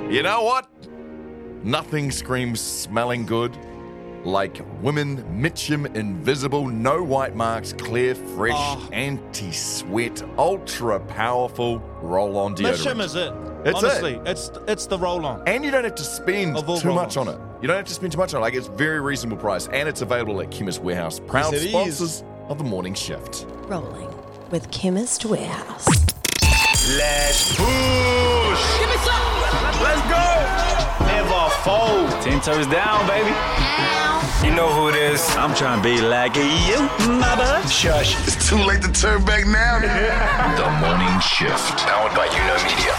You know what? Nothing screams smelling good like Women Mitchum Invisible, no white marks, clear, fresh, anti-sweat, ultra-powerful roll-on deodorant. Mitchum is it. It's Honestly, it's the roll-on. And you don't have to spend too much on it. You don't have to spend too much on it. Like, it's very reasonable price, and it's available at Chemist Warehouse. Proud sponsors of the morning shift. Rolling with Chemist Warehouse. Let's push. Give me some. Let's go. Never fold. 10 toes down, baby. You know who it is. I'm trying to be like you, mama. Shush. It's too late to turn back now. The morning shift. Powered by Media.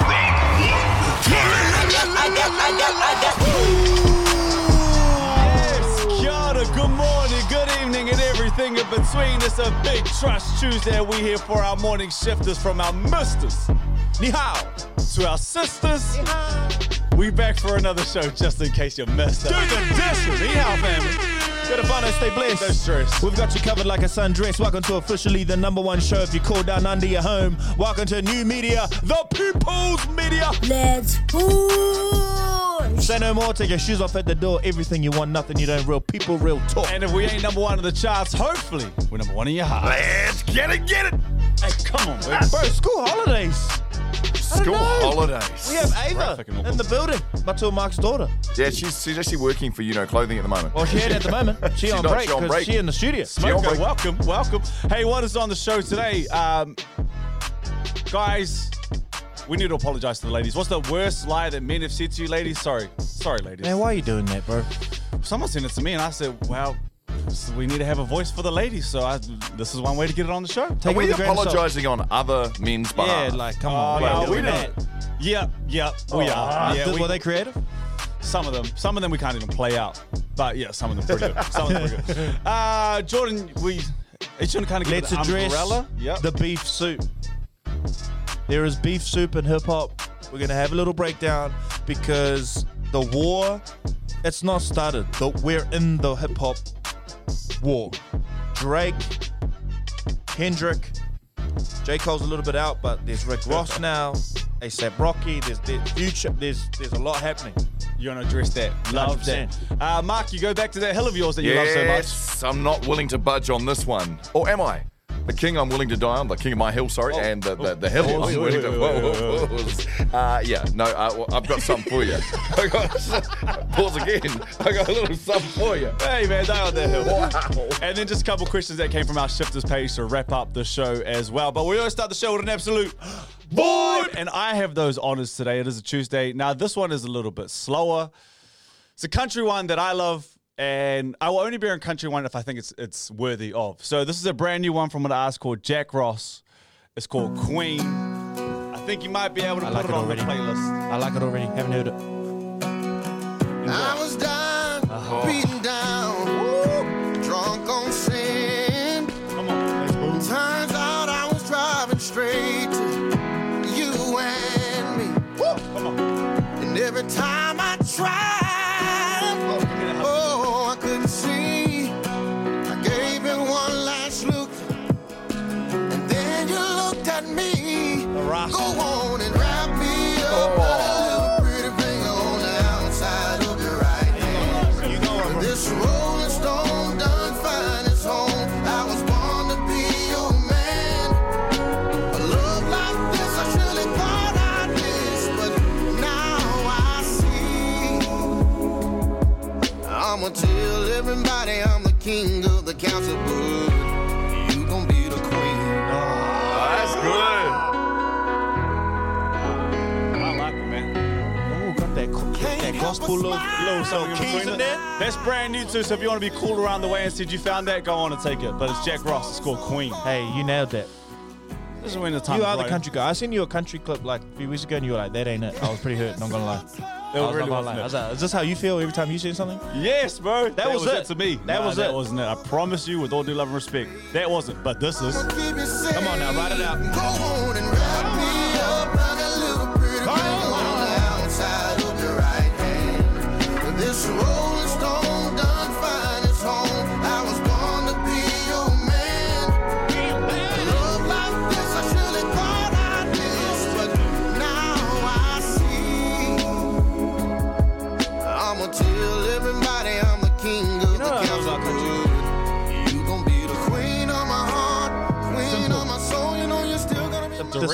Yes, kia ora, good morning, good evening, and everything in between. It's a big Trust Tuesday. We here for our morning shifters, from our misters, ni hao, to our sisters. Ni hao. We back for another show, just in case you missed it. Do the dishes, ni hao, family. Good fun, stay blessed. No stress. We've got you covered like a sundress. Welcome to officially the #1 show if you call down under your home. Welcome to New Media, the People's Media. Let's push. Say no more, take your shoes off at the door. Everything you want, nothing you don't. Real people, real talk. And if we ain't #1 in the charts, hopefully we're #1 in your heart. Let's get it. Hey, come on, baby. Bro, school holidays. School holidays. We have Ava in the building, Matua Mark's daughter. Yeah, she's actually working for, clothing at the moment. Well, she ain't at the moment. She on break because she in the studio. Smoker, welcome. Hey, what is on the show today? Guys, we need to apologize to the ladies. What's the worst lie that men have said to you, ladies? Sorry, ladies. Man, why are you doing that, bro? Someone sent it to me, and I said, well, we need to have a voice for the ladies, so this is one way to get it on the show. Are we apologizing on other men's behalf? Yeah, like, come on. No, we don't. Yeah, we are. Yeah, were they creative? Some of them we can't even play out. But yeah, some of them pretty good. Jordan, it's going to kind of get Let's an address umbrella. the beef soup. There is beef soup in hip-hop. We're going to have a little breakdown because the war, it's not started. We're in the hip-hop war. Drake, Kendrick, J. Cole's a little bit out, but there's Rick Ross now, A$AP Rocky, there's Future, there's a lot happening. You want to address that? Love 100%. that. Mark, you go back to that hill of yours that you love so much. Yes, I'm not willing to budge on this one. Or am I? The king I'm willing to die on, the king of my hill, and the hill I'm willing to... I've got something for you. Pause again. I got a little something for you. Hey, man, die on that hill. Wow. And then just a couple questions that came from our shifters page to wrap up the show as well. But we always start the show with an absolute void. And I have those honors today. It is a Tuesday. Now, this one is a little bit slower. It's a country one that I love. And I will only bear in country one if I think it's worthy of. So this is a brand new one from an artist called Jack Ross. It's called Queen. I think you might be able to put it on the playlist. I like it already. Haven't heard it. I was down, beaten down, drunk on sin. Come on, let's move. Turns out I was driving straight to you and me. Come on. And every time I tried, I couldn't see. I gave it one last look, and then you looked at me. Go on and wrap me up like a little pretty finger on the outside of your right hand. You know it. This rolling stone done find its home. I was born to be your man. A love like this I surely thought I'd miss, but now I see. I'ma tell everybody I'm the king of the council, but you gon' be the queen. That's good. I like it, man. Oh, got that gospel little Something keys between in it. there. That's brand new too, so if you want to be cool around the way and said you found that, go on and take it. But it's Jack Ross. It's called Queen. Hey, you nailed that. This is when the time You are the country guy. I seen you a country clip like a few weeks ago and you were like, that ain't it. I was pretty hurt, not gonna lie. It I was really not gonna wasn't lie. I it. was like, is this how you feel every time you see something? Yes, bro. That was it to me. That was That it. wasn't it. I promise you, with all due love and respect, that wasn't. But this is. Come on now, write it out. Go on and wrap me up like a little pretty finger on the outside of your right hand. This rolling stone done find its home. I was born to be your man. A love like this I surely thought I'd miss, but now I see.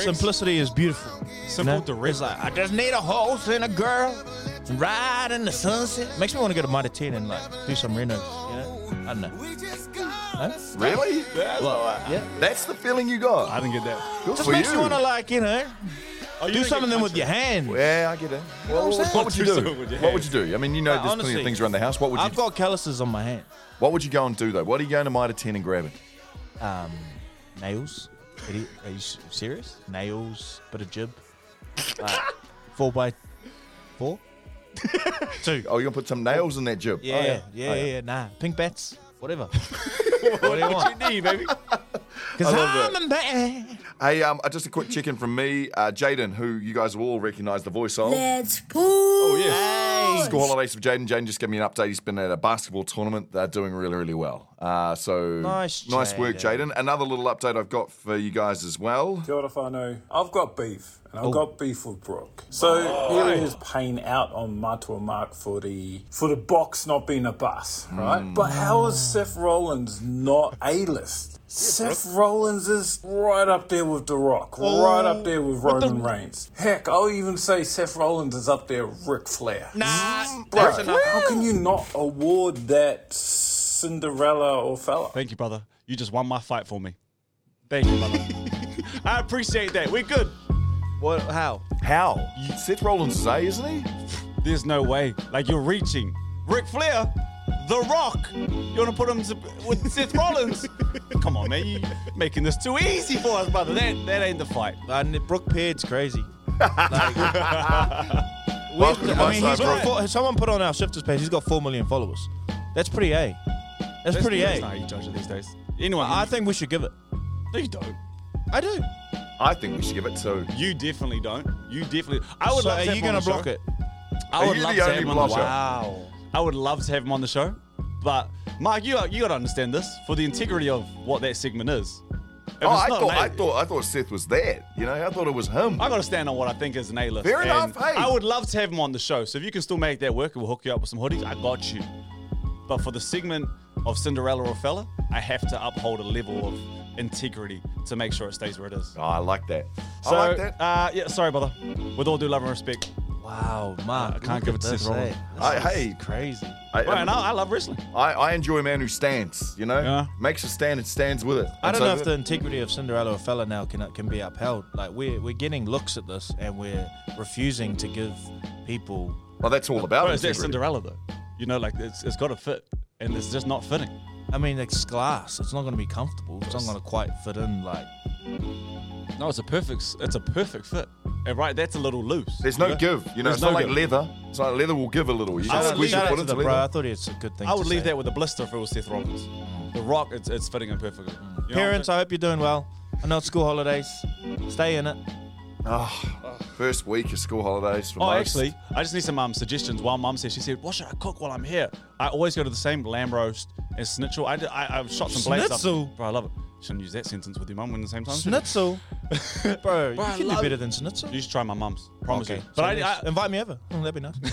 Simplicity is beautiful. Simple, You know? direct. It's like, I just need a horse and a girl, ride in the sunset. Makes me want to go to Mitre 10 and like do some renos, you know? I don't know. Really? Yeah. That's the feeling you got. I didn't get that. Good Just for makes you. you want to like, you know, Oh, you do didn't some get of them with country. your hand. Yeah, I get it. Well, saying? what would you Do do? something with your What would you do? I mean, you know, Like, there's plenty honestly, of things around the house. What would you? I've got calluses on my hand. What would you go and do though? What are you going to Mitre 10 and grabbing? Nails. Are you serious? Nails, bit of jib. 4x4? 2. Oh, you're gonna put some nails in that jib. Yeah. Nah, pink bats, whatever. What do you want? You need, baby. Because love I'm a man. Hey, just a quick check-in from me, Jaden, who you guys will all recognise the voice of. Let's push. Oh, yes. School holidays for Jaden. Jaden just gave me an update. He's been at a basketball tournament. They're doing really, really well. So Nice, work, Jaden. Another little update I've got for you guys as well. Kia ora whānau. I've got beef, and I've got beef with Brooke. So here he is paying out on Matua Mark for the box not being a bus, right? But how is Seth Rollins not A-list? Seth Rollins is right up there with The Rock, right up there with Roman Reigns. Heck, I'll even say Seth Rollins is up there with Ric Flair. Nah, Bro, how can you not award that Cinderella or fella? Thank you, brother. You just won my fight for me. Thank you, brother. I appreciate that. We're good. What? How? How? Seth Rollins is A, isn't he? There's no way. Like, you're reaching. Ric Flair, The Rock. You want to put him with Seth Rollins? Come on, man. You're making this too easy for us, brother. That ain't the fight. Brooke Peard's crazy. Welcome to my side, Brooke. Someone put on our Shifters page. He's got 4 million followers. That's pretty A. That's pretty That's A. not how you judge it these days. Anyone? I think we should give it. No, you don't. I do. I think we should give it to. You definitely don't. You definitely. I would So love to are have you him on going to the block show. it? I would you love the to only have him on the show. blocker? Wow. I would love to have him on the show, but Mark, you got to understand this for the integrity of what that segment is. If Oh, it's not I an A- thought Seth was that. You know, I thought it was him. I got to stand on what I think is an A-list. Fair and enough, hey. I would love to have him on the show. So if you can still make that work, we'll hook you up with some hoodies. I got you. But for the segment of Cinderella or Fella, I have to uphold a level of integrity to make sure it stays where it is. Oh, I like that. So, I like that. yeah, sorry, brother. With all due love and respect. Wow, Mark. I can't look give at it to this, Seth Rollins. eh? This Hey. is crazy. I love wrestling. I enjoy a man who stands, you know? Yeah. Makes a stand and stands with it. I don't And know so if the integrity of Cinderella or Fella now can be upheld. Like we're getting looks at this and we're refusing to give people. Well, that's all about Bro, it's that integrity. Cinderella, though. You know, like, it's got to fit, and it's just not fitting. I mean, it's glass. It's not going to be comfortable. It's not going to quite fit in. Like No, it's a perfect fit. And right, that's a little loose. There's no give. You know, There's it's no not like give. leather. It's like leather will give a little. You I just would squeeze leave your that foot to into the bro. leather. I thought it's a good thing. I would to leave say. that with a blister if it was Seth Rollins. The Rock, it's fitting in perfectly. You know what I'm Parents, saying? I hope you're doing well. I know it's school holidays. Stay in it. First week of school holidays for Oh, most. actually, I just need some suggestions. While Mum says, she said, "What should I cook while I'm here?" I always go to the same lamb roast and schnitzel. I've shot some blades up. Schnitzel? Bro, I love it. Shouldn't use that sentence with your mum when the same time. should you? Schnitzel. Bro, you I can do love better it. than schnitzel. You should try my mum's. Promise Okay. you. But So invite me over. Oh, that'd be nice.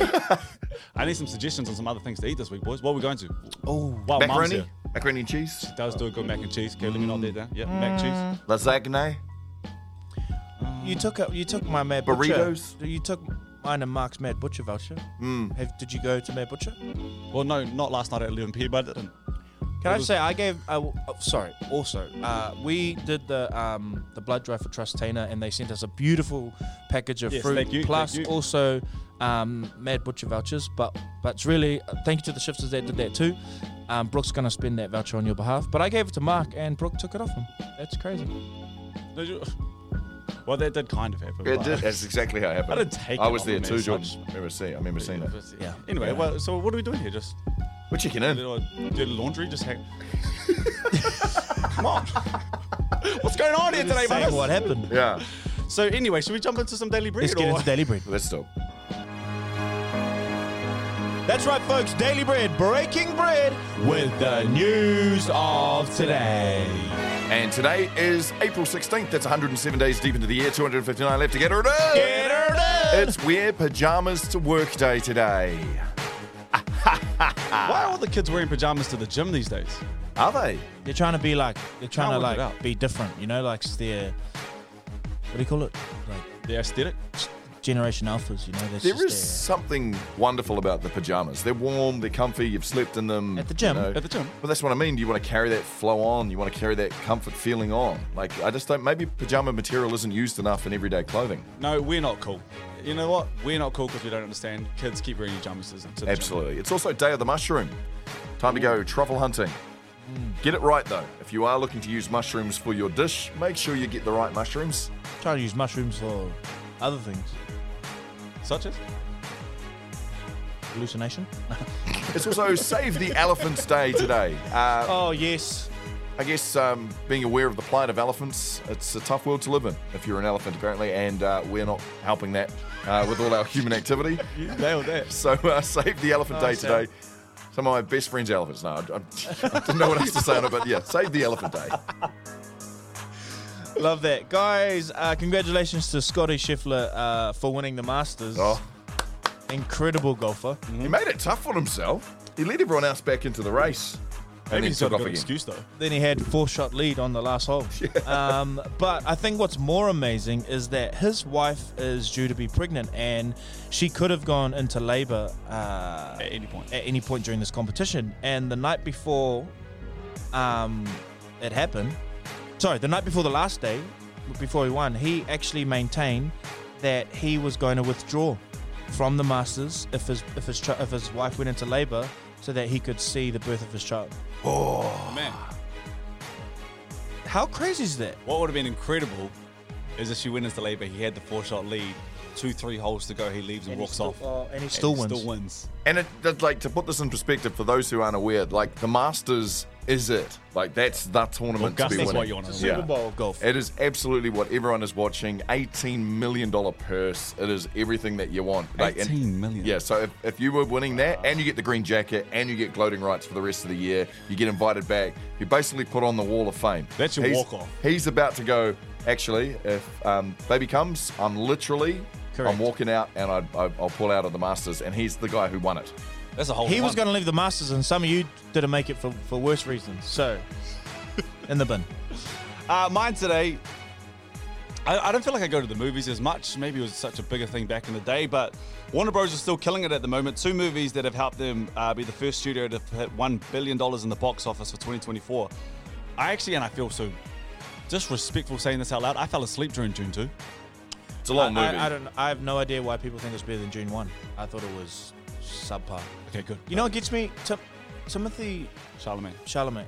I need some suggestions on some other things to eat this week, boys. What are we going to? Oh, Well, Mum's Macaroni? here. Macaroni and cheese? Does do a good mac and cheese. Okay, let me know that down. Yeah, mac and cheese. Lasagna? you took my Mad Butcher. Burritos? You took mine and Mark's Mad Butcher voucher. Did you go to Mad Butcher? Well, no, not last night at 11 p.m. But I didn't. Can I say I gave? Sorry. Also, we did the blood drive for Trustana, and they sent us a beautiful package of Yes, fruit, thank you, plus thank you. also Mad Butcher vouchers. But it's really thank you to the shifters that did that too. Brooke's gonna spend that voucher on your behalf, but I gave it to Mark, and Brooke took it off him. That's crazy. Did you? Well, that did kind of happen. It but- did. That's exactly how it happened. I didn't take I it was off there him too, as Jordan. such. I remember seeing it. Yeah. Anyway, Yeah. well, so what are we doing here? Just We're checking in. did laundry? Just hang. Come on. What's going on here today, Saying man? what happened? Yeah. So anyway, should we jump into some daily bread? Let's get or- into Daily Bread. Let's do. That's right, folks. Daily Bread, breaking bread with the news of today. And today is April 16th. That's 107 days deep into the year. 259 left to get her done. Get her done. It's Wear Pajamas to Work Day today. Why are all the kids wearing pajamas to the gym these days? Are they? They're trying to be like, Can't work it out. be different, you know, like they're do you call it? Like The aesthetic. Generation Alphas, you know. That's There just is something wonderful about the pajamas. They're warm, they're comfy, you've slept in them. At the gym. You know. At the gym. But that's what I mean. You want to carry that flow on. You want to carry that comfort feeling on. Like, I just don't, maybe pajama material isn't used enough in everyday clothing. No, we're not cool. You know what? We're not cool because we don't understand. Kids keep wearing pajamas to the gym. Absolutely. It's also Day of the Mushroom. Time to go truffle hunting. Get it right, though. If you are looking to use mushrooms for your dish, make sure you get the right mushrooms. try to use mushrooms for other things. Such as? Hallucination? It's also Save the Elephants Day today. Oh, yes. I guess being aware of the plight of elephants, it's a tough world to live in if you're an elephant, apparently, and we're not helping that with all our human activity. You nailed that. So Save the Elephant Day today. Some of my best friends' elephants. No, I didn't know what else to say on it, but yeah, Save the Elephant Day. Love that. Guys, congratulations to Scotty Scheffler for winning the Masters. Oh, Incredible golfer. he made it tough on himself. He led everyone else back into the race. And Maybe then he's got took a off good again. excuse, though. Then he had 4-shot lead on the last hole. But I think what's more amazing is that his wife is due to be pregnant, and she could have gone into labor At any point. at any point during this competition. And the night before it happened, the night before the last day, before he won, he actually maintained that he was going to withdraw from the Masters if his wife went into labor, so that he could see the birth of his child. Man, How crazy is that? what would have been incredible is if she went into labor, he had the 4-shot lead, 2-3 holes to go, he leaves and walks off. And he still wins. Still wins. And like, to put this in perspective for those who aren't aware, like, the Masters is it. Like, that's the tournament to be Augusta's winning. what you want to Super know. Bowl of golf. It is absolutely what everyone is watching. $18 million purse. It is everything that you want. Like, and- 18 million. Yeah, so if you were winning that, and you get the green jacket, and you get gloating rights for the rest of the year, you get invited back, you basically put on the wall of fame. That's your walk-off. He's about to go, actually, if baby comes, I'm Correct. walking out, and I'll pull out of the Masters, and he's the guy who won it. That's a whole He was one. going to leave the Masters, and some of you didn't make it for worse reasons. So, in the bin. Mine today, I don't feel like I go to the movies as much. Maybe it was such a bigger thing back in the day, but Warner Bros. Is still killing it at the moment. 2 movies that have helped them be the first studio to hit $1 billion in the box office for 2024. I feel so disrespectful saying this out loud, I fell asleep during June 2. It's a long movie. I have no idea why people think it's better than June 1. I thought it was subpar. Okay, good. You know what gets me? Timothy Chalamet. Chalamet.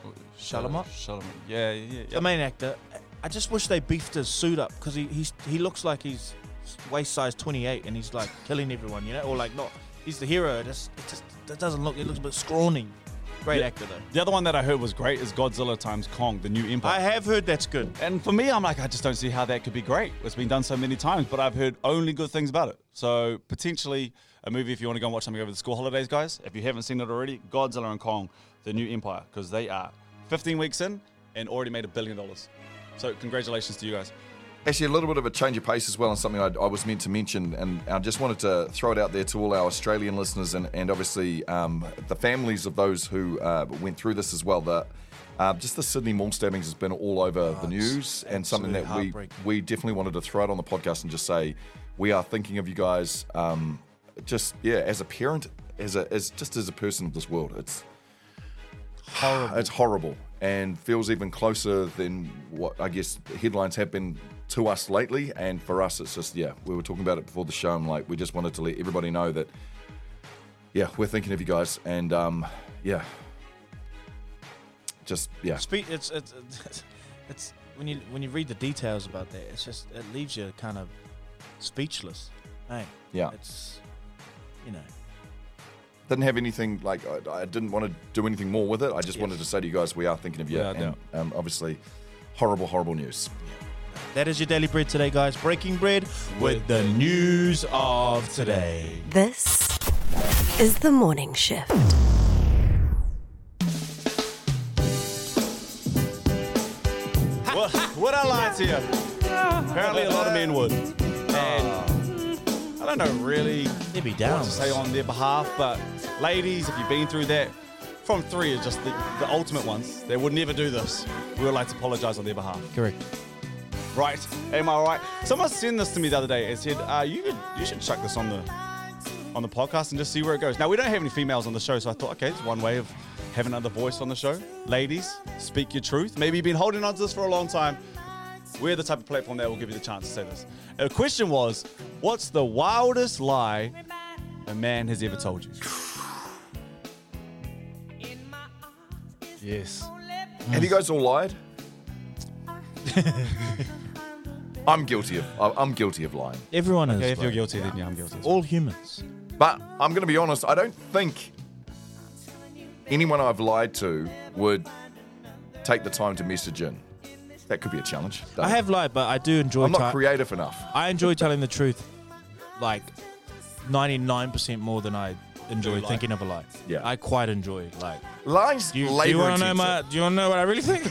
Yeah. The main actor. I just wish they beefed his suit up, because he looks like he's waist size 28 and he's like killing everyone, you know, or like not. He's the hero. That doesn't look. It looks a bit scrawny. Great actor though. The other one that I heard was great is Godzilla times Kong, the new Empire. I have heard that's good. And for me, I'm like, I just don't see how that could be great. It's been done so many times, but I've heard only good things about it. So potentially a movie if you want to go and watch something over the school holidays, guys. If you haven't seen it already, Godzilla and Kong, the new Empire, because they are 15 weeks in and already made $1 billion. So congratulations to you guys. Actually, a little bit of a change of pace as well, and something I was meant to mention, and I just wanted to throw it out there to all our Australian listeners and obviously the families of those who went through this as well. Just the Sydney mall stabbings has been all over the news, and something that we definitely wanted to throw out on the podcast and just say we are thinking of you guys. As a parent, as a person of this world, it's horrible. It's horrible, and feels even closer than what I guess headlines have been to us lately. And for us, it's just, we were talking about it before the show. I'm like, we just wanted to let everybody know that, we're thinking of you guys. And, It's when you read the details about that, it leaves you kind of speechless. Hey, Yeah. It's, Didn't have anything, like, I didn't want to do anything more with it. I just wanted to say to you guys, we are thinking of you. Yeah, and obviously, horrible news. That is your Daily Bread today, guys. Breaking bread with the news of today. This is the morning shift. Would I lie to you? Apparently a lot of men would. And I don't know really There be what downs. to say on their behalf, but ladies, if you've been through that, from 3 are just the ultimate ones. They would never do this. We would like to apologise on their behalf. Correct. Right? Am I right? Someone sent this to me the other day and said, you should chuck this on the podcast and just see where it goes. Now, we don't have any females on the show, so I thought, okay, it's one way of having another voice on the show. Ladies, speak your truth. Maybe you've been holding on to this for a long time. We're the type of platform that will give you the chance to say this. And the question was, what's the wildest lie a man has ever told you? Yes. Have you guys all lied? I'm guilty of lying. Everyone is. Okay, if you're bro. guilty, then yeah, I'm guilty. All humans. But I'm going to be honest, I don't think anyone I've lied to would take the time to message in. That could be a challenge. I have lied, but I do enjoy. I'm not creative enough. I enjoy telling the truth, like 99% more than I enjoy thinking of a lie. Yeah. I quite enjoy like. Lies Do you labor want to know intensive. Do you want to know what I really think?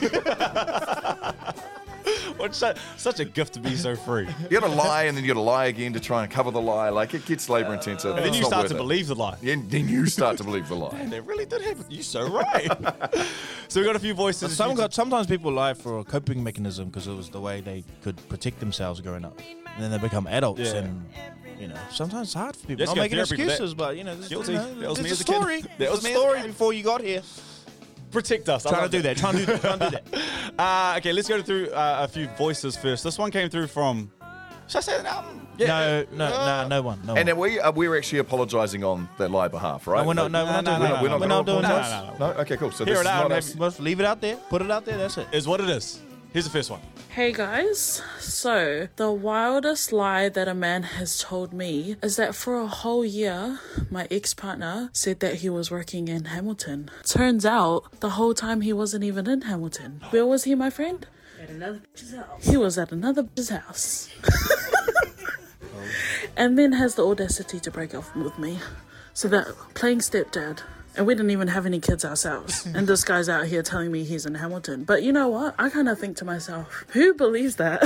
What's such a gift to be so free. You got to lie and then you got to lie again to try and cover the lie. Like, it gets labor intensive. And then It's you not start worth to it. believe the lie. Then you start to believe the lie. And it really did happen. You're so right. So we got a few voices. Sometimes people lie for a coping mechanism because it was the way they could protect themselves growing up, and then they become adults, Yeah. and sometimes it's hard for people. Yes, Not you got making therapy for that. excuses, but this, Guilty. That was me there's as a a kid. story. That There's was a me as a story kid. before you got here. Protect us. Trying to do that. Trying to do that. Okay, let's go through a few voices first. This one came through from. Should I say that? Yeah. No one. And then we're actually apologising on their lie behalf, right? We're not doing that. We're not doing gonna that. apologise? No? Okay, cool. So Hear this it is out not and us. Let's leave it out there. Put it out there. That's it. Is what it is. Here's the first one. Hey guys, so the wildest lie that a man has told me is that for a whole year, my ex-partner said that he was working in Hamilton. Turns out, the whole time he wasn't even in Hamilton. Where was he, my friend? At another bitch's house. He was at another bitch's house. And then has the audacity to break up with me. So that, playing stepdad. And we didn't even have any kids ourselves. And this guy's out here telling me he's in Hamilton. But you know what? I kind of think to myself, who believes that?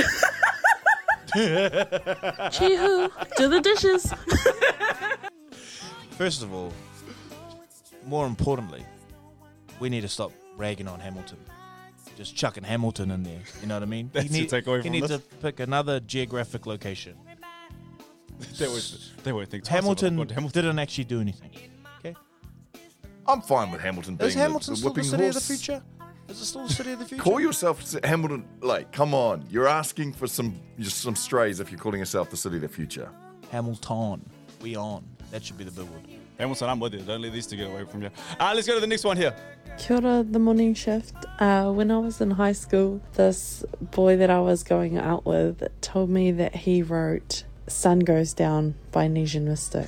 Chee-hoo, do the dishes. First of all, more importantly, we need to stop ragging on Hamilton. Just chucking Hamilton in there. You know what I mean? That's your takeaway he from needs this? to pick another geographic location. They won't think twice Hamilton about Hamilton. didn't actually do anything. Okay. I'm fine with Hamilton being Is Hamilton the still the whipping city horse. of the future? Is it still the city of the future? Call yourself Hamilton. Like, come on. You're asking for some strays if you're calling yourself the city of the future. Hamilton. We on. That should be the billboard. Hamilton, I'm with you. Don't let these two get away from you. Let's go to the next one here. Kia ora, the morning shift. When I was in high school, this boy that I was going out with told me that he wrote Sun Goes Down by Nesian Mystic.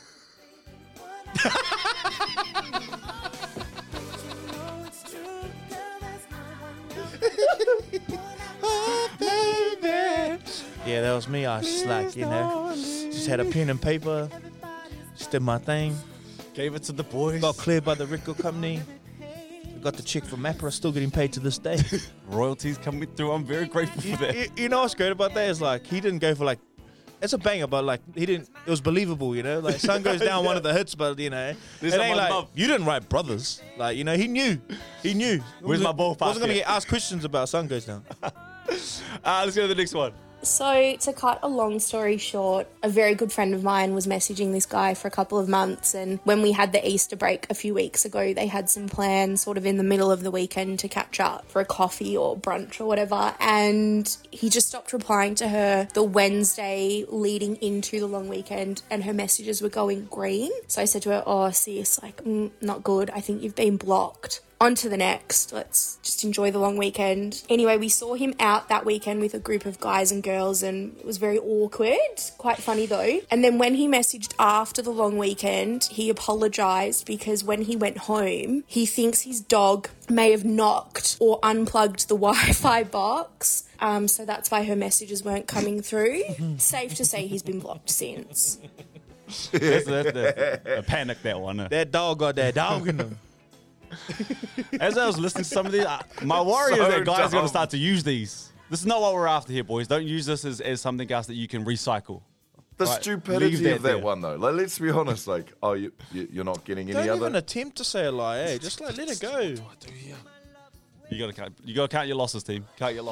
Yeah, that was me. I was slack, Just had a pen and paper. Just did my thing. Gave it to the boys. Got cleared by the record company. Got the check from Mappa. Still getting paid to this day. Royalties coming through. I'm very grateful for that. You know what's great about that is like he didn't go for like it's a banger, but like he didn't. It was believable, Like Sun Goes Down, one of the hits, but it ain't someone like above. you didn't write Brothers. Like he knew. Where's my ballpark Wasn't gonna here? get asked questions about Sun Goes Down. Let's go to the next one. So, to cut a long story short, a very good friend of mine was messaging this guy for a couple of months, and when we had the Easter break a few weeks ago, they had some plans sort of in the middle of the weekend to catch up for a coffee or brunch or whatever, and he just stopped replying to her the Wednesday leading into the long weekend, and her messages were going green. So I said to her, oh sis, not good, I think you've been blocked. On to the next. Let's just enjoy the long weekend. Anyway, we saw him out that weekend with a group of guys and girls, and it was very awkward. Quite funny though. And then when he messaged after the long weekend, he apologised because when he went home, he thinks his dog may have knocked or unplugged the Wi-Fi box. So that's why her messages weren't coming through. Safe to say he's been blocked since. That's a panic, that one. That dog got that dog in him. As I was listening to some of these, my worry is that guys are going dumb. to start to use these. This is not what we're after here, boys. Don't use this as something else that you can recycle. The Right, stupidity leave that of that there. one, though. Like, let's be honest. Like, you're not getting any Don't other. even attempt to say a lie, eh? Just let it go. You got to count your losses, team. Count your losses.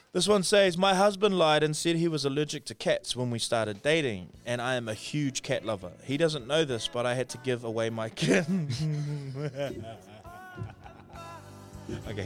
This one says, my husband lied and said he was allergic to cats when we started dating, and I am a huge cat lover. He doesn't know this, but I had to give away my kitten. Okay,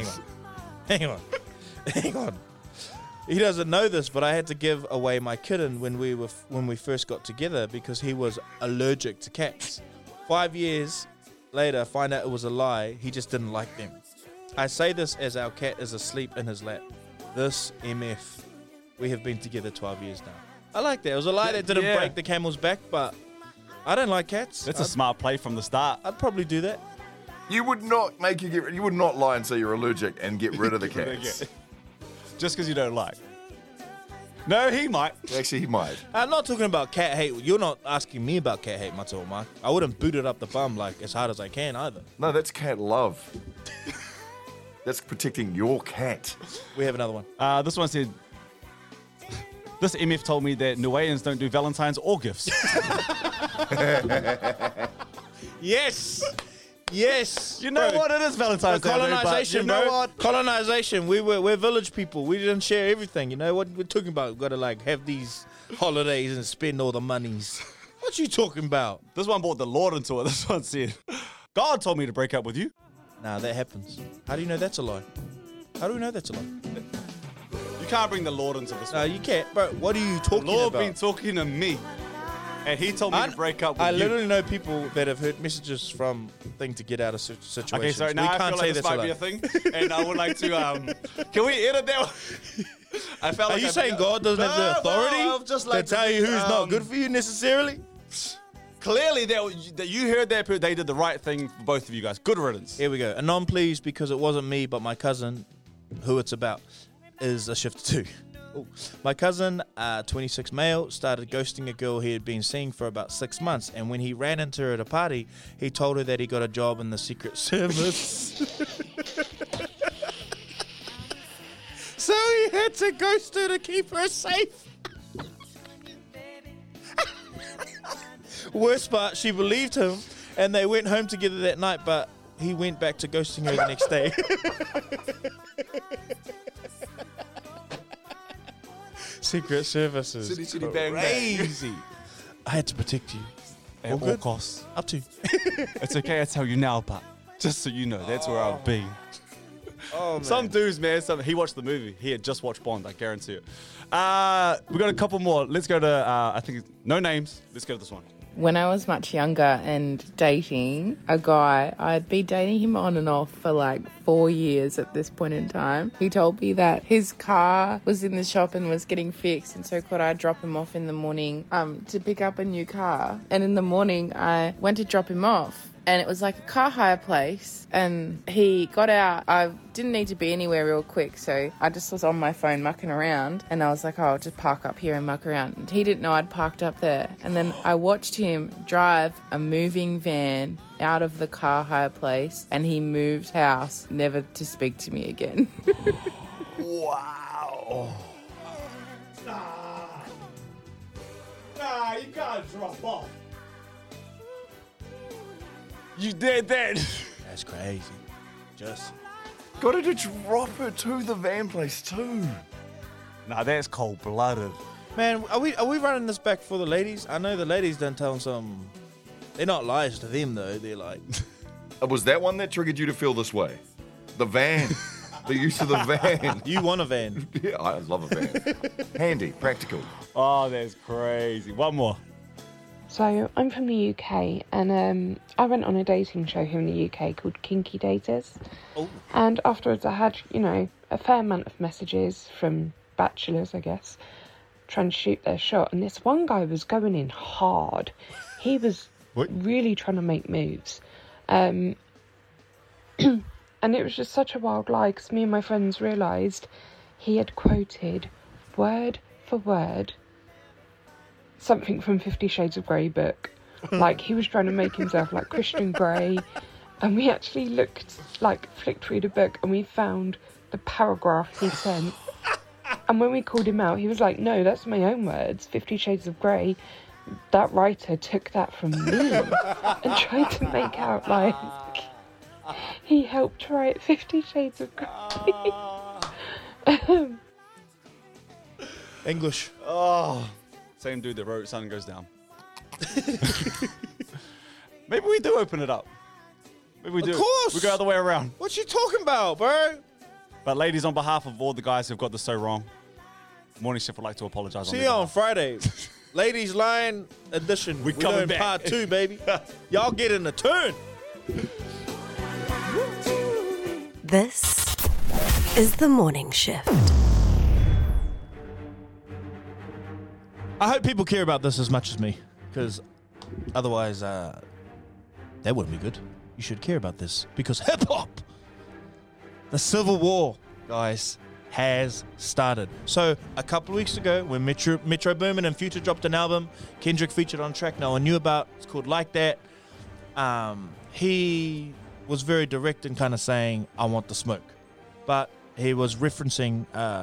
hang on. He doesn't know this, but I had to give away my kitten when we first got together because he was allergic to cats. 5 years later, find out it was a lie. He just didn't like them. I say this as our cat is asleep in his lap. This MF. We have been together 12 years now. I like that. It was a lie that didn't break the camel's back, but I don't like cats. That's a smart play from the start. I'd probably do that. You would not you would not lie and say you're allergic and get rid of the cats. Just because you don't like. No, he might. Actually, he might. I'm not talking about cat hate. You're not asking me about cat hate, Mato Mark. I wouldn't boot it up the bum like as hard as I can either. No, that's cat love. That's protecting your cat. We have another one. This one said, this MF told me that Nueans don't do Valentine's or gifts. Yes. Yes. You know bro. what? It is Valentine's Day. Colonization, you know bro. what? Colonization. We're village people. We didn't share everything. You know what we're talking about? We've got to like have these holidays and spend all the monies. What you talking about? This one brought the Lord into it. This one said, God told me to break up with you. Nah, that happens. How do you know that's a lie? How do we know that's a lie? You can't bring the Lord into this No, one. you can't. Bro, what are you talking The Lord about? been talking to me. And he told me to break up with I you. literally know people that have heard messages from thing to get out of situations. Okay, sorry. Now I feel like this might be a thing. And I would like to... can we edit that one? I felt Are you saying God doesn't have the authority to tell you who's not good for you necessarily? Clearly, that you heard that they did the right thing for both of you guys. Good riddance. Here we go. A non-please because it wasn't me, but my cousin, who it's about, is a shifter too. Ooh. My cousin, 26 male, started ghosting a girl he had been seeing for about 6 months, and when he ran into her at a party, he told her that he got a job in the Secret Service. So he had to ghost her to keep her safe. Worst part, she believed him, and they went home together that night, but he went back to ghosting her the next day. Secret Services. City, city, bang, bang. Crazy. I had to protect you. At all costs. Up to. It's okay, I tell you now, but just so you know, that's where I'll be. Oh, man. Some dudes, man, he watched the movie. He had just watched Bond, I guarantee it. We got a couple more. Let's go to, I think, no names. Let's go to this one. When I was much younger and dating a guy, I'd be dating him on and off for like 4 years at this point in time. He told me that his car was in the shop and was getting fixed, and so could I drop him off in the morning to pick up a new car. And in the morning, I went to drop him off. And it was like a car hire place, and he got out. I didn't need to be anywhere real quick, so I just was on my phone mucking around, and I was like, oh, I'll just park up here and muck around. And he didn't know I'd parked up there. And then I watched him drive a moving van out of the car hire place, and he moved house, never to speak to me again. Wow. Nah, you can't drop off. You did that. That's crazy. Just got her to drop her to the van place too. Nah, that's cold-blooded. Man, are we running this back for the ladies? I know the ladies don't tell them some. They're not lies to them though. They're like. Was that one that triggered you to feel this way? The van. The use of the van. You want a van? Yeah, I love a van. Handy, practical. Oh, that's crazy. One more. So I'm from the UK, and I went on a dating show here in the UK called Kinky Daters. Oh. And afterwards I had, a fair amount of messages from bachelors, I guess, trying to shoot their shot. And this one guy was going in hard. He was really trying to make moves. And it was just such a wild lie, because me and my friends realised he had quoted word for word something from 50 Shades of Grey book. Like, he was trying to make himself like Christian Grey. And we actually flicked through the book, and we found the paragraph he sent. And when we called him out, he was like, no, that's my own words. 50 Shades of Grey. That writer took that from me and tried to make out like he helped write 50 Shades of Grey. English. Oh, same dude that wrote Sun Goes Down. Maybe we do open it up. Maybe we do. Of course. We go the other way around. What you talking about, bro? But ladies, on behalf of all the guys who've got this so wrong, Morning Shift would like to apologize. See you on Friday. Ladies Line edition. We're coming doing back. part 2, baby. Y'all get in the turn. This is the morning shift. I hope people care about this as much as me, because otherwise, that wouldn't be good. You should care about this, because hip-hop, the Civil War, guys, has started. So, a couple of weeks ago, when Metro Boomin and Future dropped an album, Kendrick featured on a track no one knew about. It's called Like That. He was very direct in kind of saying, I want the smoke. But he was referencing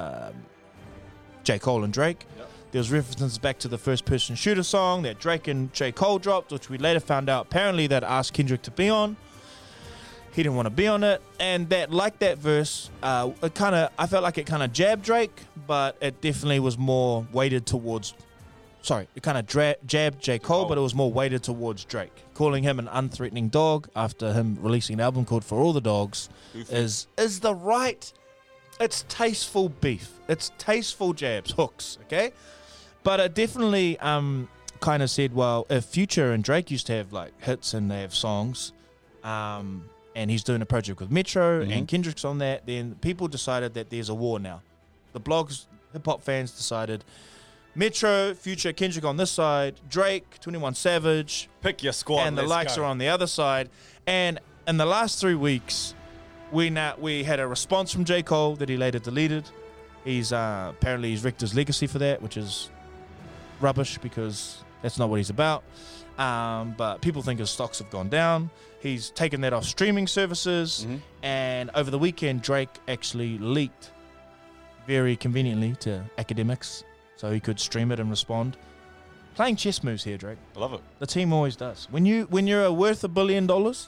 J. Cole and Drake. Yep. There was references back to the first-person shooter song that Drake and J. Cole dropped, which we later found out apparently that asked Kendrick to be on. He didn't want to be on it. And that, like that verse, I felt like it kind of jabbed Drake, but it definitely was more weighted towards... Sorry, it kind of jabbed J. Cole, but it was more weighted towards Drake. Calling him an unthreatening dog after him releasing an album called For All the Dogs is the right... It's tasteful beef. It's tasteful jabs, hooks, okay? But it definitely kind of said, well, if Future and Drake used to have like hits and they have songs, and he's doing a project with Metro and Kendrick's on that, then people decided that there's a war now. The blogs, hip-hop fans decided... Metro, Future, Kendrick on this side, Drake, 21 Savage. Pick your squad. And the likes are on the other side. And in the last 3 weeks, we had a response from J. Cole that he later deleted. He's apparently he's wrecked his legacy for that, which is rubbish because that's not what he's about. But people think his stocks have gone down. He's taken that off streaming services. And over the weekend, Drake actually leaked very conveniently to academics, so he could stream it and respond. Playing chess moves here, Drake. I love it. The team always does. When you're worth $1 billion, this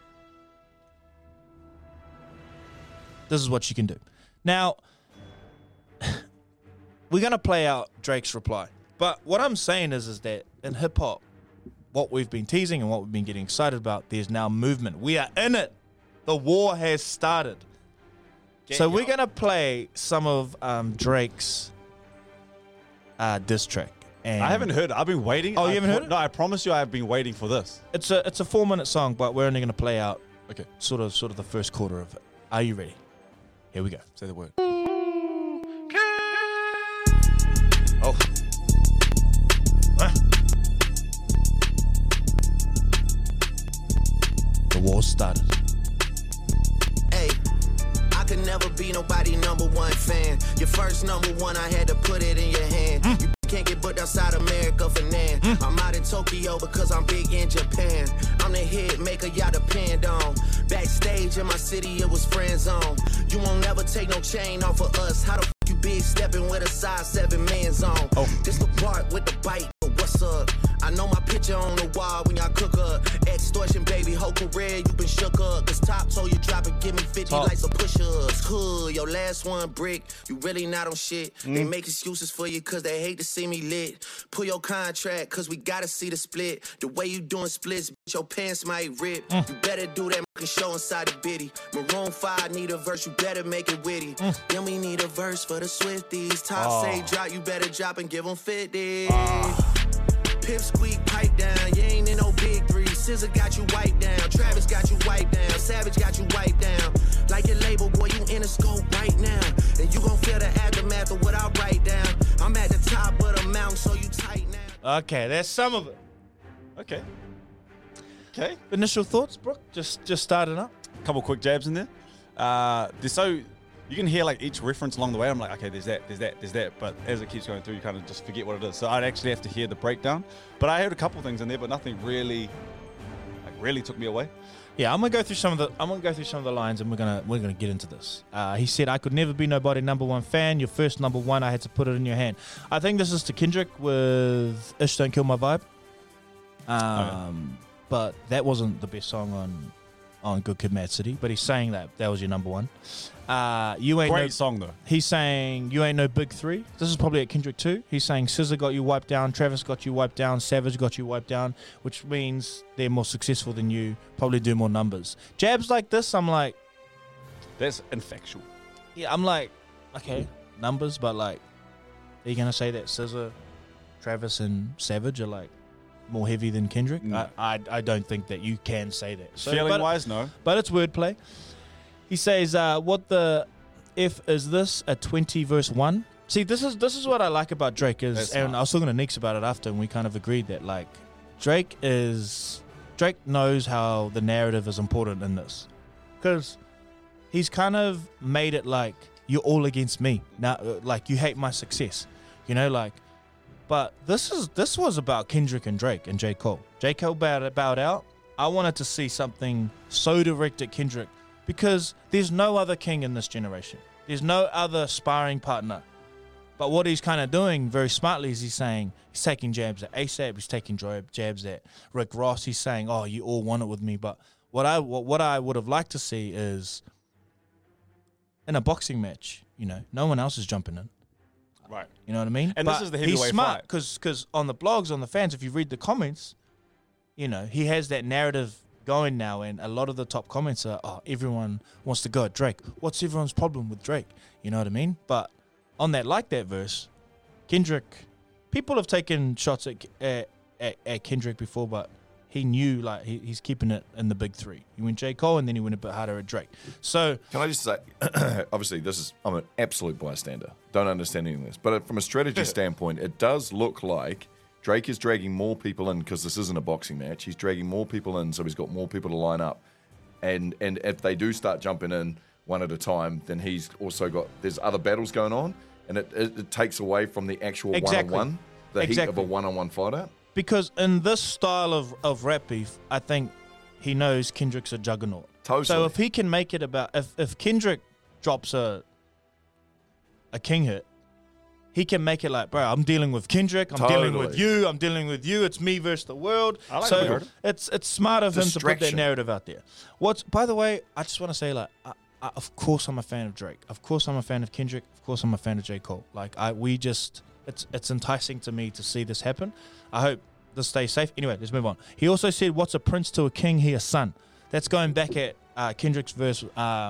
is what you can do. Now, we're going to play out Drake's reply. But what I'm saying is that in hip-hop, what we've been teasing and what we've been getting excited about, there's now movement. We are in it. The war has started. So we're going to play some of Drake's diss track. And I haven't heard it. I've been waiting. Oh, you haven't heard it? No, I promise you I have been waiting for this. It's a 4-minute song, but we're only going to play out sort of the first quarter of it. Are you ready? Here we go. Say the word. Oh. The war started. Hey, I could never be nobody #1 fan. Your first #1, I had to put it in your hand. You can't get booked outside America for Nan. I'm out in Tokyo because I'm big in Japan. I'm the hit maker y'all depend on. Backstage in my city, it was friend zone. You won't never take no chain off of us. How the you big stepping with a size 7 man zone? This the part with the bite. What's up? I know my picture on the wall when y'all cook up. Extortion, baby, whole career, you been shook up. Cause Top told you drop it, give me 50 like some push-ups. Cool, your last one brick, you really not on shit. They make excuses for you cause they hate to see me lit. Pull your contract cause we gotta see the split. The way you doing splits, bitch, your pants might rip. You better do that show inside the bitty. Maroon 5 need a verse, you better make it witty. Then we need a verse for the Swifties. Top say drop, you better drop and give them 50. Pip squeak, pipe down, you ain't in no big 3. SZA got you wiped down, Travis got you wiped down, Savage got you wiped down. Like your label, boy, you in a scope right now. And you gon' feel the aftermath of what I write down. I'm at the top of the mountain, so you tight now. Okay, that's some of it. Okay. Initial thoughts, Brooke? Just starting up. A couple quick jabs in there. So you can hear like each reference along the way. I'm like, okay, there's that. But as it keeps going through, you kind of just forget what it is. So I'd actually have to hear the breakdown. But I heard a couple things in there, but nothing really took me away. Yeah, I'm gonna go through some of the lines, and we're gonna get into this. He said, "I could never be nobody #1 fan. Your first #1, I had to put it in your hand." I think this is to Kendrick with "Ish Don't Kill My Vibe." But that wasn't the best song on Good Kid, Mad City, but he's saying that was your number one. You ain't Great song though. He's saying you ain't no big three. This is probably at Kendrick too. He's saying SZA got you wiped down, Travis got you wiped down, Savage got you wiped down, which means they're more successful than you, probably do more numbers. Jabs like this, I'm like, that's infectious. Yeah, I'm like, okay, numbers, but like, are you gonna say that SZA, Travis, and Savage are like more heavy than Kendrick? No. I don't think that you can say that. Feeling wise, no. But it's wordplay. He says, "What the f is this? A 20 verse 1?" See, this is what I like about Drake is, That's and smart. I was talking to Nix about it after, and we kind of agreed that like Drake knows how the narrative is important in this, because he's kind of made it like you're all against me now, like you hate my success, you know, like. But this was about Kendrick and Drake and J. Cole. J. Cole bowed out. I wanted to see something so direct at Kendrick because there's no other king in this generation. There's no other sparring partner. But what he's kind of doing very smartly is he's taking jabs at ASAP. He's taking jabs at Rick Ross. He's saying, "Oh, you all want it with me." But what I would have liked to see is in a boxing match, you know, no one else is jumping in. Right. You know what I mean? And but this is the heavyweight he's smart fight. because on the blogs, on the fans, if you read the comments, you know, he has that narrative going now, and a lot of the top comments are, "Oh, everyone wants to go at Drake. What's everyone's problem with Drake?" You know what I mean? But on that verse, Kendrick, people have taken shots at Kendrick before, but he knew like he's keeping it in the big three. He went J. Cole, and then he went a bit harder at Drake. So can I just say, obviously, I'm an absolute bystander. Don't understand any of this. But from a strategy standpoint, it does look like Drake is dragging more people in because this isn't a boxing match. He's dragging more people in, so he's got more people to line up. And if they do start jumping in one at a time, then he's also there's other battles going on, and it takes away from the actual one-on-one, the heat of a one-on-one fighter. Because in this style of rap beef, I think he knows Kendrick's a juggernaut. Totally. So if he can make it about if Kendrick drops a king hit, he can make it like, bro, I'm dealing with Kendrick, I'm dealing with you, it's me versus the world. I like so that. it's smart of him to put that Distraction. narrative out there. By the way, I just want to say, like, of course I'm a fan of Drake. Of course I'm a fan of Kendrick. Of course I'm a fan of J. Cole. Like, it's enticing to me to see this happen. I hope this stays safe. Anyway, let's move on. He also said, "What's a prince to a king? He a son." That's going back at Kendrick's verse.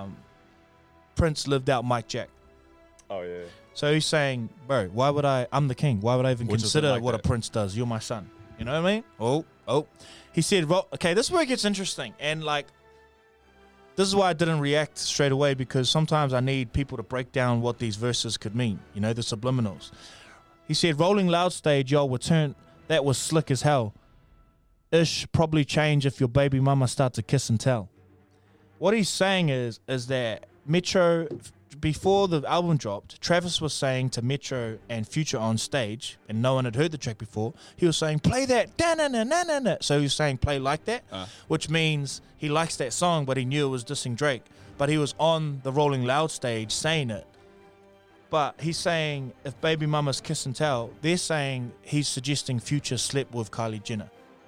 Prince lived out Mike Jack. Oh yeah. So he's saying, bro, why would I'm the king. Why would I even Which is consider like what that. a prince does? You're my son. You know what I mean? Oh. He said, well, okay, this is where it gets interesting. And like, this is why I didn't react straight away, because sometimes I need people to break down what these verses could mean. You know, the subliminals. He said, Rolling Loud stage, y'all would turn, that was slick as hell. Ish probably change if your baby mama start to kiss and tell. What he's saying is that Metro, before the album dropped, Travis was saying to Metro and Future on stage, and no one had heard the track before, he was saying, play that, da-na-na-na-na-na. So he was saying, play like that, which means he likes that song, but he knew it was dissing Drake. But he was on the Rolling Loud stage saying it. But he's saying, if baby mama's kiss and tell, they're saying he's suggesting Future slept with Kylie Jenner.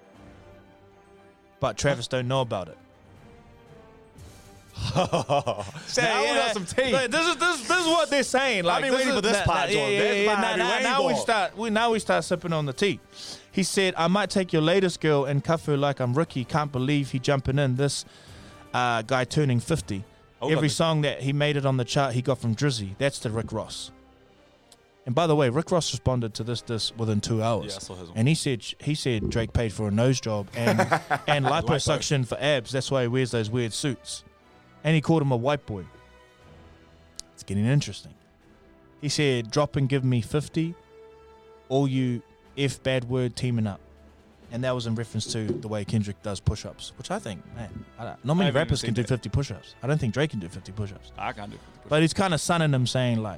But Travis don't know about it. Now we got some tea. Look, this is what they're saying. Like, I've been waiting for this part, Jordan. Now we start sipping on the tea. He said, I might take your latest girl and cuff her like I'm Ricky. Can't believe he jumping in. This guy turning 50. Every song that he made it on the chart, he got from Drizzy. That's the Rick Ross. And by the way, Rick Ross responded to this within 2 hours. Yeah, I saw his one. And he said Drake paid for a nose job and liposuction for abs. That's why he wears those weird suits. And he called him a white boy. It's getting interesting. He said, drop and give me 50. All you F bad word teaming up. And that was in reference to the way Kendrick does push-ups, which I think, man, not many rappers can do 50 push-ups. I don't think Drake can do 50 push-ups. I can't do 50 push-ups. But he's kind of sunning him, saying like,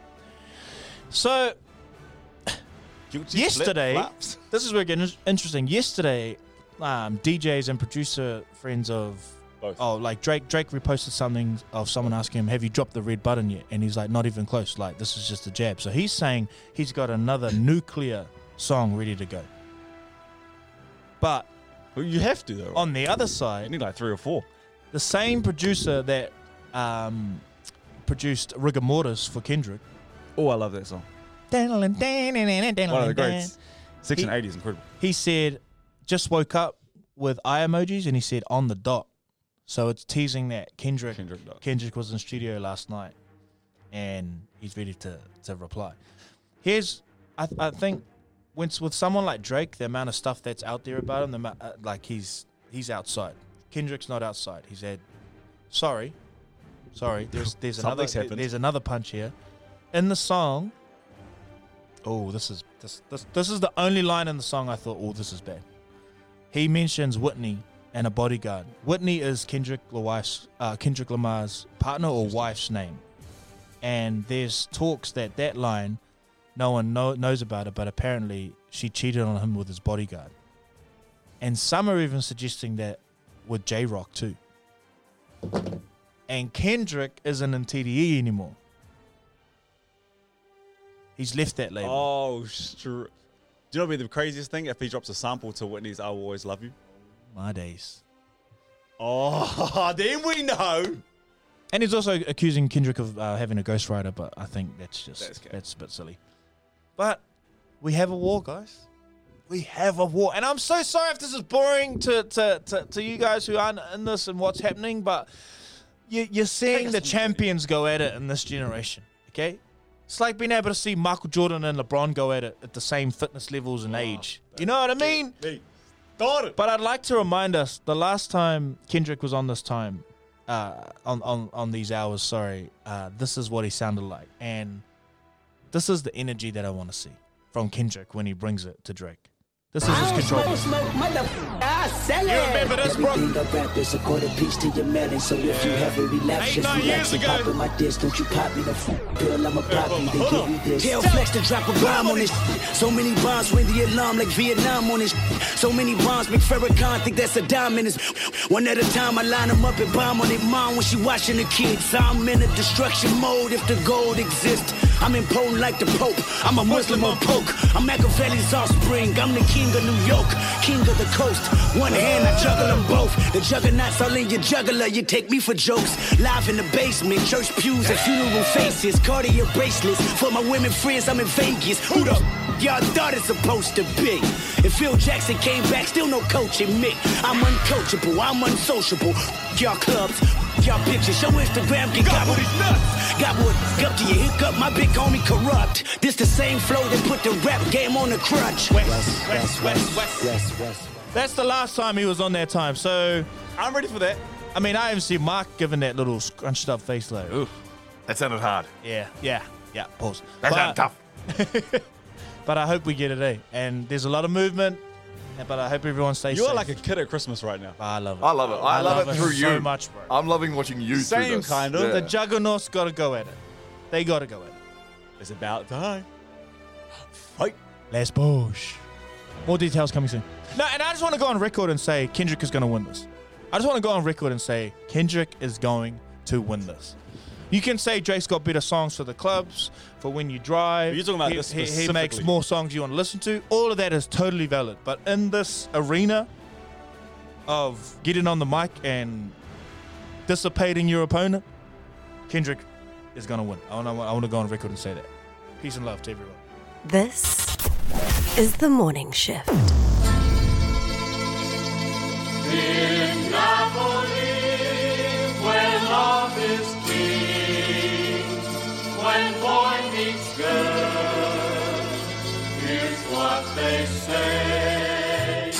so yesterday, this is where it gets interesting. Yesterday, DJs and producer friends of, Drake reposted something of someone asking him, have you dropped the red button yet? And he's like, not even close. Like, this is just a jab. So he's saying he's got another nuclear song ready to go. But you have to, though. On the other side, you need like 3 or 4. The same producer that produced Rigor Mortis for Kendrick. Oh, I love that song. One of the greats. Section 80 is incredible. He said, just woke up with eye emojis, and he said, on the dot. So it's teasing that Kendrick was in studio last night, and he's ready to reply. I think with someone like Drake, the amount of stuff that's out there about him, he's outside. Kendrick's not outside. He said, sorry. There's another punch here. In the song, this is the only line in the song I thought, this is bad. He mentions Whitney and a bodyguard. Whitney is Kendrick Lamar's partner or wife's name. And there's talks that line, no one knows about it, but apparently she cheated on him with his bodyguard. And some are even suggesting that with J-Rock too. And Kendrick isn't in TDE anymore. He's left that label. Oh, do you know what would be the craziest thing? If he drops a sample to Whitney's I Will Always Love You. My days. Oh, then we know. And he's also accusing Kendrick of having a ghostwriter, but I think that's a bit silly. But we have a war, guys. We have a war. And I'm so sorry if this is boring to you guys who aren't in this and what's happening, but you're seeing the champions go at it in this generation, okay? It's like being able to see Michael Jordan and LeBron go at it at the same fitness levels and age. You know what I mean? But I'd like to remind us, the last time Kendrick was on this time, on these hours, this is what he sounded like. And this is the energy that I want to see from Kendrick when he brings it to Drake. This is his control. You remember this, bro? 8, 9 years ago. Tell Flex to drop a bomb on this. So many bombs ring the alarm like Vietnam on this. So many bombs make Farrakhan think that's a dime in his. One at a time I line them up and bomb on it. Mom when she watching the kids. I'm in a destruction mode if the gold exists. I'm impotent like the Pope. I'm a Muslim on poke. I'm Machiavelli's offspring. I'm the king of New York, king of the coast. One hand, I juggle them both. The juggernauts all in your juggler. You take me for jokes. Live in the basement, church pews and funeral faces. Cartier bracelets for my women friends. I'm in Vegas. Who the y'all thought it's supposed to be? If Phil Jackson came back, still no coaching me. I'm uncoachable, I'm unsociable. Y'all clubs, y'all pictures. Your Instagram can gobble these nuts. Gobble it up to your hiccup. My big homie corrupt. This the same flow that put the rap game on the crutch. West. That's the last time he was on that time, so I'm ready for that. I mean, I even see Mark giving that little scrunched up face like, oof. That sounded hard. Yeah, pause. That sounded tough. But I hope we get it, eh? And there's a lot of movement, but I hope everyone stays safe. You're like a kid at Christmas right now. I love it. I love it. I love it through you. So much, bro. I'm loving watching you Same through this. kind of. The Juggernauts got to go at it. They got to go at it. It's about time. Fight. Let's push. More details coming soon. No, and I just want to go on record and say Kendrick is going to win this. I just want to go on record and say Kendrick is going to win this. You can say Drake's got better songs for the clubs, for when you drive. But you're talking about this he specifically. makes more songs you want to listen to. All of that is totally valid. But in this arena of getting on the mic and dissipating your opponent, Kendrick is going to win. I want to go on record and say that. Peace and love to everyone. This is The Morning Shift. In Napoli, where love is king, when boy meets girl, here's what they say.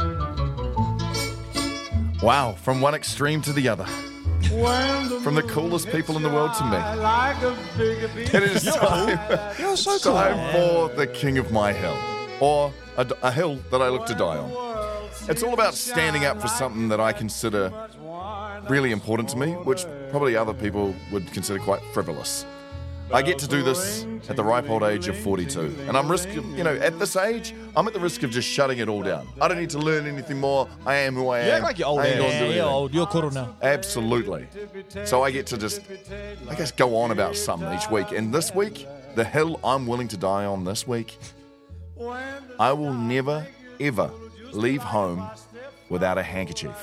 Wow, from one extreme to the other. From the coolest people in the world to me. It is time, You're so cool. time for the king of my hill, or a hill that I look to die on. It's all about standing up for something that I consider really important to me, which probably other people would consider quite frivolous. I get to do this at the ripe old age of 42, and I'm at this age, I'm at the risk of just shutting it all down. I don't need to learn anything more. I am who I am. You act like you're old. You're old. You're cool now. Absolutely. So I get to just, go on about something each week. And this week, the hill I'm willing to die on this week, I will never, ever leave home without a handkerchief.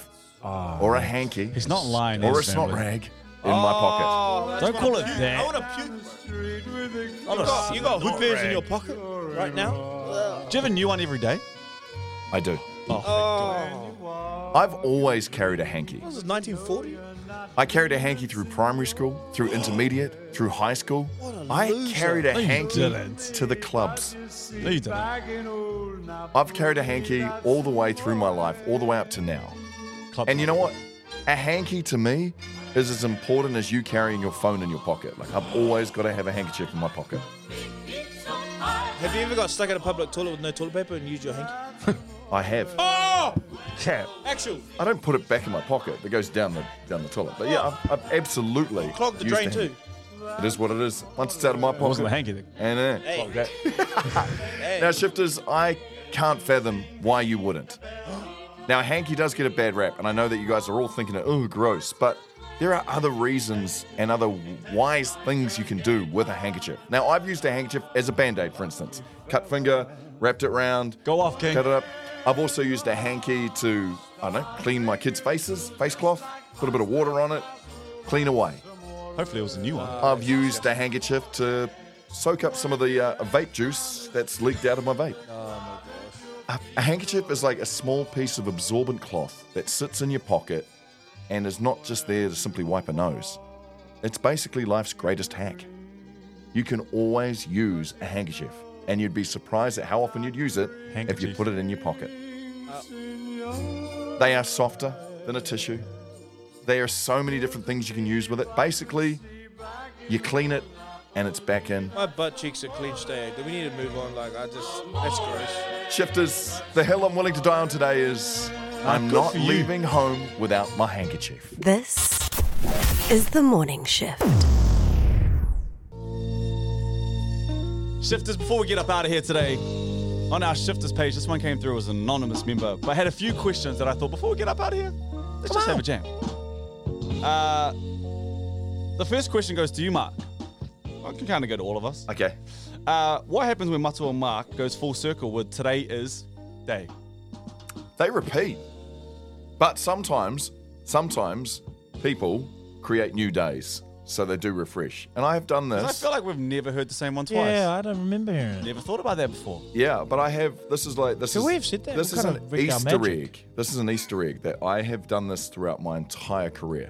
or a hanky. He's not lying. Or a his snot family. rag in my pocket. Don't call it I that. want to puke. You got hood bears in your pocket right now? Do you have a new one every day? I do. Oh. I've always carried a hanky. This is 1940. I carried a hanky through primary school, through intermediate, through high school. I loser. carried a No, you hanky didn't. to the clubs. No, you didn't. I've carried a hanky all the way through my life, all the way up to now. And you know what? A hanky to me is as important as you carrying your phone in your pocket. Like, I've always got to have a handkerchief in my pocket. Have you ever got stuck in a public toilet with no toilet paper and used your hanky? I have. Oh! Yeah. Actual. I don't put it back in my pocket. It goes down the toilet. But yeah, I've absolutely Clogged the used drain a too. hanky. It is what it is. Once it's out of my pocket. wasn't a hanky then. And Hey. Now, shifters, I can't fathom why you wouldn't. Now, a hanky does get a bad rap, and I know that you guys are all thinking, oh, gross, but there are other reasons and other wise things you can do with a handkerchief. Now, I've used a handkerchief as a Band-Aid, for instance. Cut finger, wrapped it round. Go off, King. Cut it up. I've also used a hanky to, I don't know, clean my kids' faces, face cloth, put a bit of water on it, clean away. Hopefully it was a new one. I've used a handkerchief to soak up some of the vape juice that's leaked out of my vape. A handkerchief is like a small piece of absorbent cloth that sits in your pocket and is not just there to simply wipe a nose. It's basically life's greatest hack. You can always use a handkerchief, and you'd be surprised at how often you'd use it if you put it in your pocket. They are softer than a tissue. There are so many different things you can use with it. Basically, you clean it and it's back in. My butt cheeks are clenched, eh? We need to move on. That's gross. Shifters, the hill I'm willing to die on today is I'm good not for you. leaving home without my handkerchief. This is the morning shift. Shifters, before we get up out of here today, on our Shifters page, this one came through as an anonymous member, but I had a few questions that I thought, before we get up out of here, let's just have a jam. The first question goes to you, Mark. I can kind of go to all of us. Okay. What happens when Matua Mark goes full circle with today is day? They repeat. But sometimes people create new days, so they do refresh. And I have done 'Cause I this. feel like we've never heard the same one twice. Yeah, I don't remember hearing it. Never thought about that before. Yeah, but I have. This is Could we have said that? This What is kind an of rigged our Easter magic? egg. This is an Easter egg that I have done this throughout my entire career.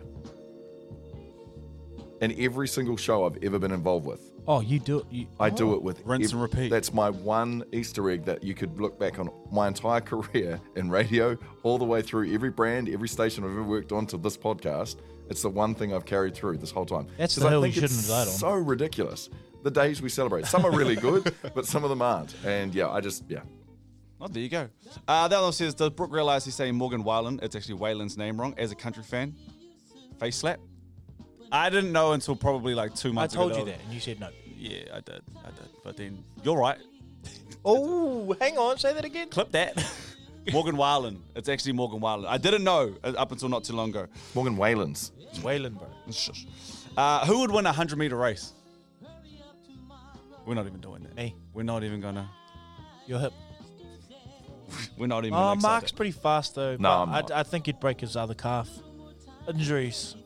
In every single show I've ever been involved with. Oh, you do it. I do it with Rinse and repeat. That's my one Easter egg that you could look back on my entire career in radio, all the way through every brand, every station I've ever worked on to this podcast. It's the one thing I've carried through this whole time. That's 'Cause the I hill think you shouldn't it's have died on. so ridiculous. The days we celebrate. Some are really good, but some of them aren't. And yeah, Oh, there you go. That one says, does Brooke realize he's saying Morgan Wallen? It's actually Waylon's name wrong as a country fan. Face slap. I didn't know until probably like 2 I months ago. told you that, and you said no. Yeah, I did. But then, you're right. Oh, hang on. Say that again. Clip that. Morgan Wallen. It's actually Morgan Wallen. I didn't know up until not too long ago. Morgan Whalens. It's Wayland, bro. Shush. Who would win a 100-meter race? We're not even doing that. Me. We're not even gonna. Your hip. We're not even. Oh, gonna accept Mark's it. pretty fast though. No, but I'm not. I think he'd break his other calf. Injuries.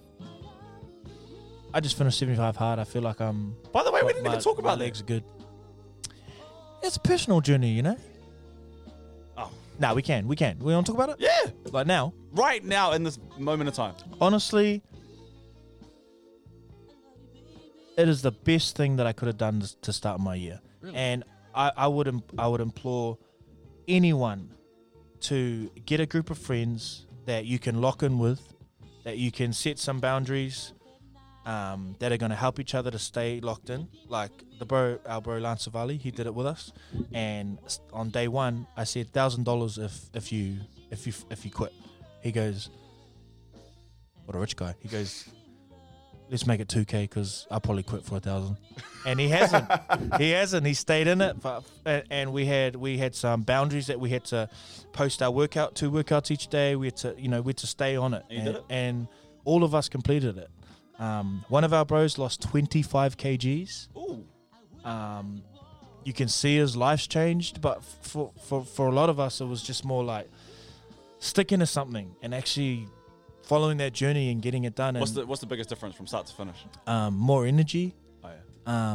I just finished 75 hard. I feel like I'm. By the way, we didn't even talk about my legs are good. It's a personal journey, you know. Oh. No, we can. We want to talk about it? Yeah. Like now? Right now, in this moment of time. Honestly, it is the best thing that I could have done to start my year. Really? And I would implore anyone to get a group of friends that you can lock in with, that you can set some boundaries, that are going to help each other to stay locked in. Like our bro Lance Savali, he did it with us, and on day one I said $1,000 if you quit. He goes, what a rich guy. He goes, let's make it 2K because I'll probably quit for 1,000. And he hasn't. He stayed in it. And we had some boundaries that we had to post our 2 workouts each day. We had to stay on it. And you did it? And all of us completed it. One of our bros lost 25 kgs. Ooh. You can see his life's changed, but for a lot of us, it was just more like sticking to something and actually following that journey and getting it done. What's And the biggest difference from start to finish? more energy. Oh yeah.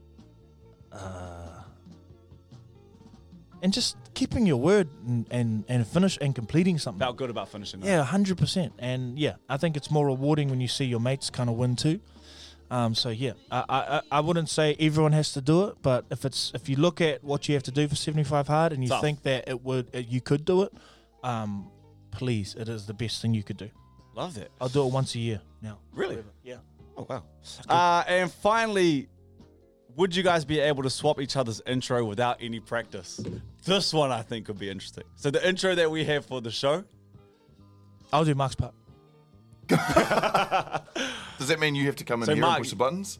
And just keeping your word and finish and completing something. Felt good about finishing. Yeah, 100%. And yeah, I think it's more rewarding when you see your mates kind of win too. So yeah, I wouldn't say everyone has to do it, but if you look at what you have to do for 75 hard and you Tough. think that you could do it, please, it is the best thing you could do. Love that. I'll do it once a year now. Really? Yeah. Oh wow. And finally, would you guys be able to swap each other's intro without any practice? This one I think could be interesting. So the intro that we have for the show, I'll do Mark's part. Does that mean you have to come in So here Mark- and push the buttons?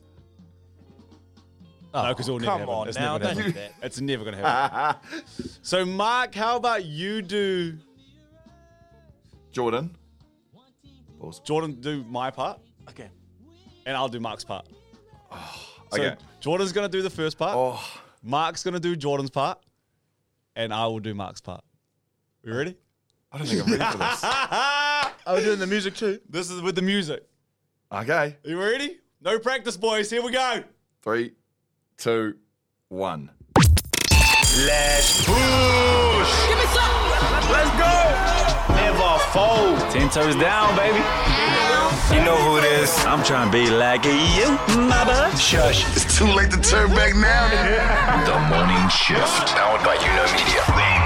no, because it'll never come happen. on It's now, never gonna don't happen. do that. It's never gonna happen. So Mark, how about you do Jordan? Jordan do my part, Okay. and I'll do Mark's part. So Okay. Jordan's gonna do the first part. Oh, Mark's gonna do Jordan's part, and I will do Mark's part. You ready? I don't think I'm ready for this. Are we doing the music too? This is with the music. Okay. You ready? No practice, boys. Here we go. 3, 2, 1. Let's push. Give me some. Let's go. Never fold. 10 toes down, baby. You know who it is. I'm trying to be like you, my bud. Shush. It's too late to turn back now. The morning shift. Powered by Media.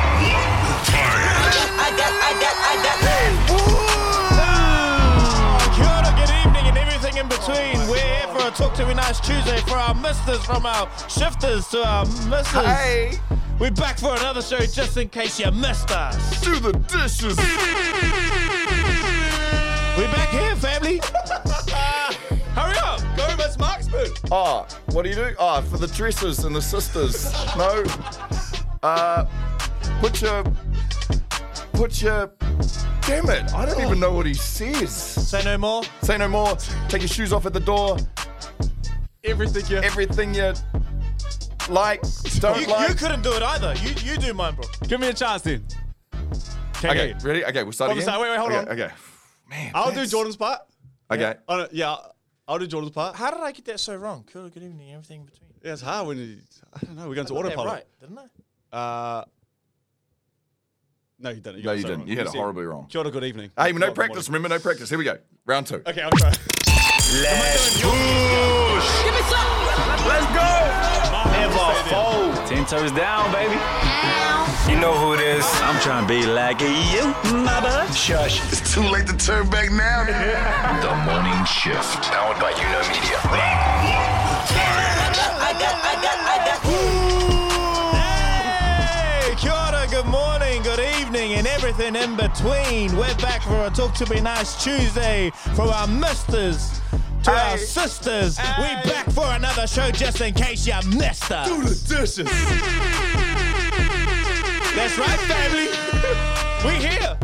Kia ora, good evening and everything in between. We're here for a Talk to Me Nice Tuesday for our misters, from our shifters to our misters. Hey, We're back for another show just in case you missed us. do the dishes. We're back here, family. Hurry up. Go, Miss Marksman. Oh, what do you do? Oh, for the dresses and the sisters. No. Put your. Damn it! I don't even know what he says. Say no more. Say no more. Take your shoes off at the door. Everything you. Everything you like, don't You like. couldn't do it either. You do mine, bro. Give me a chance then. Okay, ready? Okay, we'll start From the again. start. Wait, hold okay, on. Okay. Man, I'll do that's- Jordan's part. Okay. Oh, no, yeah, I'll do Jordan's part. How did I get that so wrong? Kia ora, good evening, everything in between. Yeah, it's hard when you. I don't know. We're going to I got that autopilot. right, didn't I? No, you didn't. No, you didn't. You had it horribly wrong. Kia ora, good evening. Hey, Good no morning. practice. Remember, no practice. Here we go. Round 2. Okay, I'll try. Let's push. Give me some. Let's go. Never fold. 10 toes down, baby. You know who it is. I'm trying to be like you, my bud. Shush. It's too late to turn back now. The morning shift. Powered by Media. Hey, kia ora, good morning, good evening, and everything in between. We're back for a Talk to Me Nice Tuesday from our misters to our sisters. We're back for another show just in case you missed us. Do the dishes. That's right, family. We here.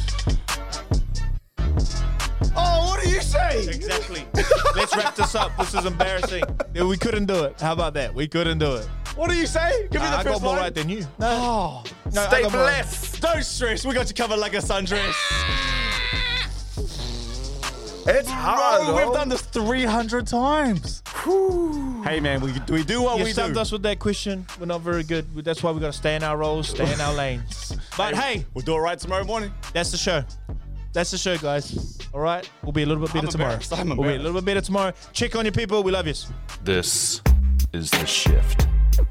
Oh, what do you say? Exactly. Let's wrap this up. This is embarrassing. Yeah, we couldn't do it. How about that? We couldn't do it. What do you say? Give me the I first got more line. right than you. Oh, No, I Stay got more right. blessed. don't stress. We got you covered like a sundress. It's hard. Bro, we've done this 300 times. Hey, man, we do what You we stumped do. us with that question. We're not very good. That's why we got to stay in our roles, stay in our lanes. But hey, We'll do it right tomorrow morning. that's the show. That's the show, guys. All right? We'll be a little bit better I'm tomorrow. embarrassed. I'm We'll be a embarrassed. little bit better tomorrow. Check on your people. We love you. This is the shift.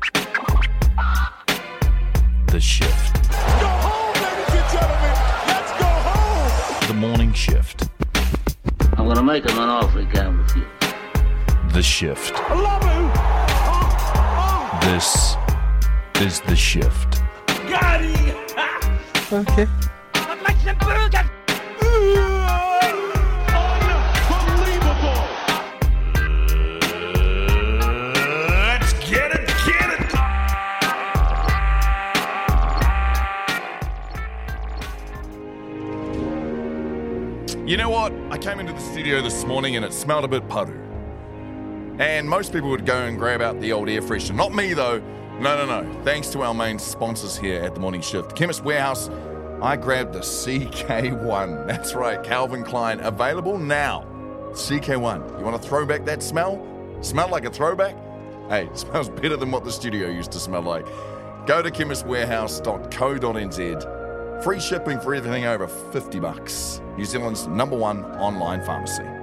The shift. Go home, ladies and gentlemen. Let's go home. The morning shift. I'm gonna make him an offer again with you. The shift. I love you. This is the shift. Got it. Okay. Unbelievable. Let's get it, get it. You know what? I came into the studio this morning and it smelled a bit paru. And most people would go and grab out the old air freshener. Not me though. No. Thanks to our main sponsors here at the Morning Shift, Chemist Warehouse. I grabbed the CK1. That's right, Calvin Klein. Available now. CK1. You want to throw back that smell? Smell like a throwback? Hey, it smells better than what the studio used to smell like. Go to chemistwarehouse.co.nz. Free shipping for everything over $50. New Zealand's #1 online pharmacy.